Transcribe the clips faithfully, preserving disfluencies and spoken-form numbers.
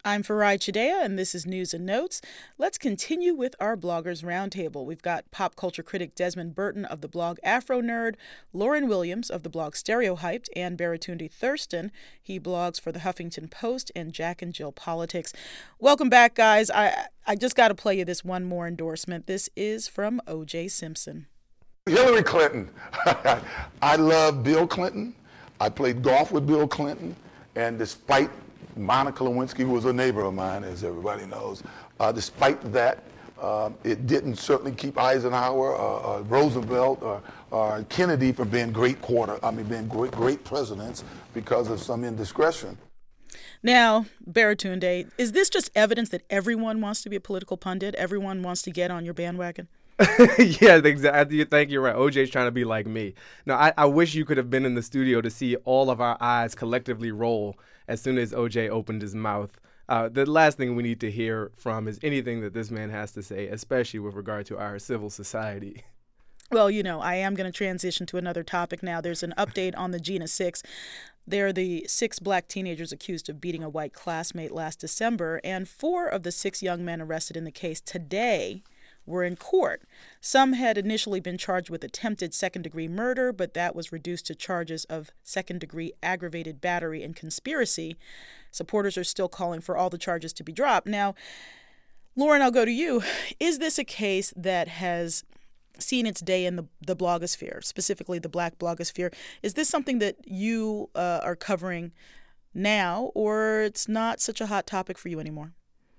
I'm Farai Chidea, and this is News and Notes. Let's continue with our Bloggers Roundtable. We've got pop culture critic Desmond Burton of the blog Afro Nerd, Lauren Williams of the blog Stereohyped, and Baratunde Thurston. He blogs for the Huffington Post and Jack and Jill Politics. Welcome back, guys. I, I just got to play you this one more endorsement. This is from O J Simpson. Hillary Clinton. I love Bill Clinton. I played golf with Bill Clinton, and despite Monica Lewinsky, who was a neighbor of mine, as everybody knows, uh, despite that, uh, it didn't certainly keep Eisenhower, uh, uh, Roosevelt, or, or Kennedy from being great quarter, I mean, being great, great presidents because of some indiscretion. Now, Baratunde, is this just evidence that everyone wants to be a political pundit? Everyone wants to get on your bandwagon? Yeah, exactly. I think you're right. O J's trying to be like me. No, I, I wish you could have been in the studio to see all of our eyes collectively roll as soon as O J opened his mouth. Uh, the last thing we need to hear from is anything that this man has to say, especially with regard to our civil society. Well, you know, I am going to transition to another topic now. There's an update on the Jena Six. They're the six black teenagers accused of beating a white classmate last December, and four of the six young men arrested in the case today were in court. Some had initially been charged with attempted second-degree murder, but that was reduced to charges of second-degree aggravated battery and conspiracy. Supporters are still calling for all the charges to be dropped. Now, Lauren, I'll go to you. Is this a case that has seen its day in the, the blogosphere, specifically the black blogosphere? Is this something that you uh, are covering now, or it's not such a hot topic for you anymore?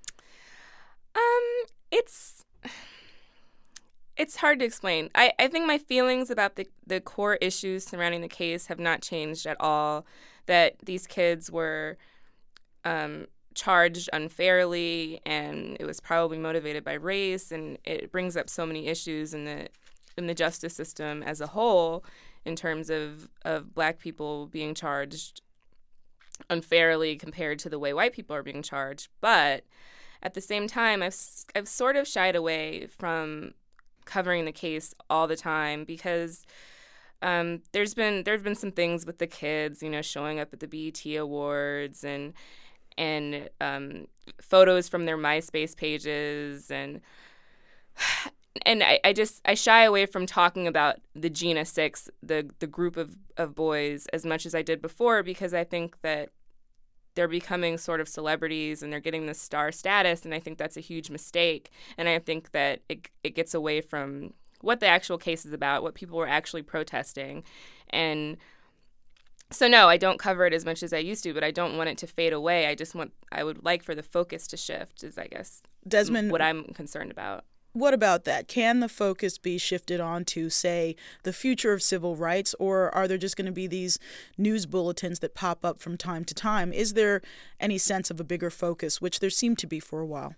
Um, it's... It's hard to explain. I, I think my feelings about the, the core issues surrounding the case have not changed at all, that these kids were um, charged unfairly, and it was probably motivated by race, and it brings up so many issues in the in the justice system as a whole in terms of, of black people being charged unfairly compared to the way white people are being charged. But at the same time, I've I've sort of shied away from covering the case all the time because um, there's been there've been some things with the kids, you know, showing up at the B E T Awards and and um, photos from their MySpace pages, and and I, I just I shy away from talking about the Jena Six, the the group of, of boys, as much as I did before, because I think that they're becoming sort of celebrities and they're getting this star status, and I think that's a huge mistake. And I think that it it gets away from what the actual case is about, what people were actually protesting. And so, no, I don't cover it as much as I used to, but I don't want it to fade away. I just want, I would like for the focus to shift, is I guess Desmond, what I'm concerned about. What about that? Can the focus be shifted on to, say, the future of civil rights, or are there just going to be these news bulletins that pop up from time to time? Is there any sense of a bigger focus, which there seemed to be for a while?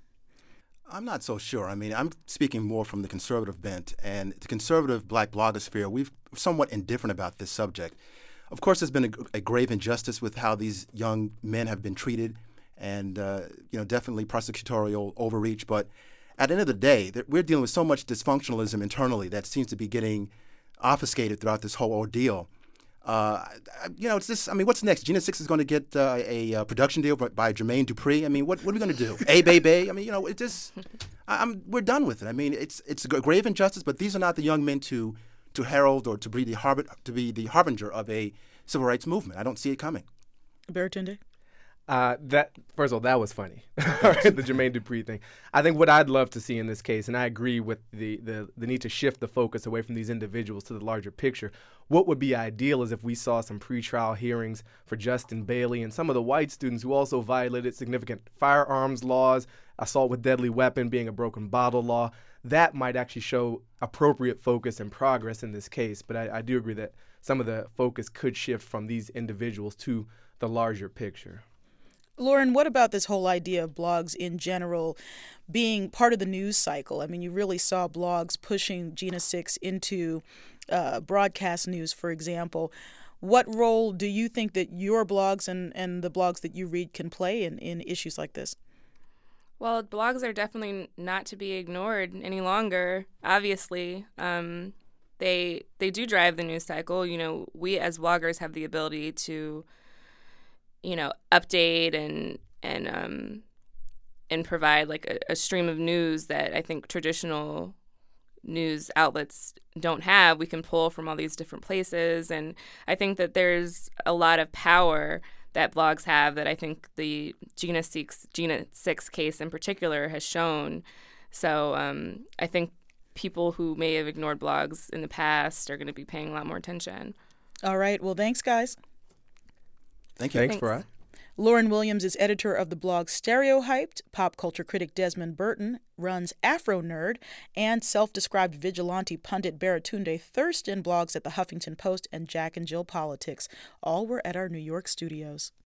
I'm not so sure. I mean, I'm speaking more from the conservative bent, and the conservative black blogosphere, we've somewhat indifferent about this subject. Of course, there's been a, a grave injustice with how these young men have been treated, and uh, you know, definitely prosecutorial overreach, but at the end of the day, we're dealing with so much dysfunctionalism internally that seems to be getting obfuscated throughout this whole ordeal. Uh, you know, it's this. I mean, what's next? Jena Six is going to get uh, a, a production deal by Jermaine Dupri. I mean, what, what are we going to do? A Bay Bay? I mean, you know, it just. I'm. We're done with it. I mean, it's it's a grave injustice, but these are not the young men to to herald or to be the harbor, to be the harbinger of a civil rights movement. I don't see it coming. Baratunde? Uh, that first of all, that was funny, the Jermaine Dupri thing. I think what I'd love to see in this case, and I agree with the, the the need to shift the focus away from these individuals to the larger picture. What would be ideal is if we saw some pretrial hearings for Justin Bailey and some of the white students who also violated significant firearms laws, assault with deadly weapon being a broken bottle law. That might actually show appropriate focus and progress in this case. But I, I do agree that some of the focus could shift from these individuals to the larger picture. Lauren, what about this whole idea of blogs in general being part of the news cycle? I mean, you really saw blogs pushing Jena Six into uh, broadcast news, for example. What role do you think that your blogs and, and the blogs that you read can play in, in issues like this? Well, blogs are definitely not to be ignored any longer, obviously. Um, they they do drive the news cycle. You know, we as bloggers have the ability to, you know, update and and um, and provide like a, a stream of news that I think traditional news outlets don't have. We can pull from all these different places, and I think that there's a lot of power that blogs have that I think the Jena six, Jena six case in particular has shown. So um, I think people who may have ignored blogs in the past are going to be paying a lot more attention. All right. Well, thanks, guys. Thank you. Thanks, Thanks. Farai. Lauren Williams is editor of the blog Stereohyped. Pop culture critic Desmond Burton runs Afro Nerd, and self-described vigilante pundit Baratunde Thurston blogs at the Huffington Post and Jack and Jill Politics. All were at our New York studios.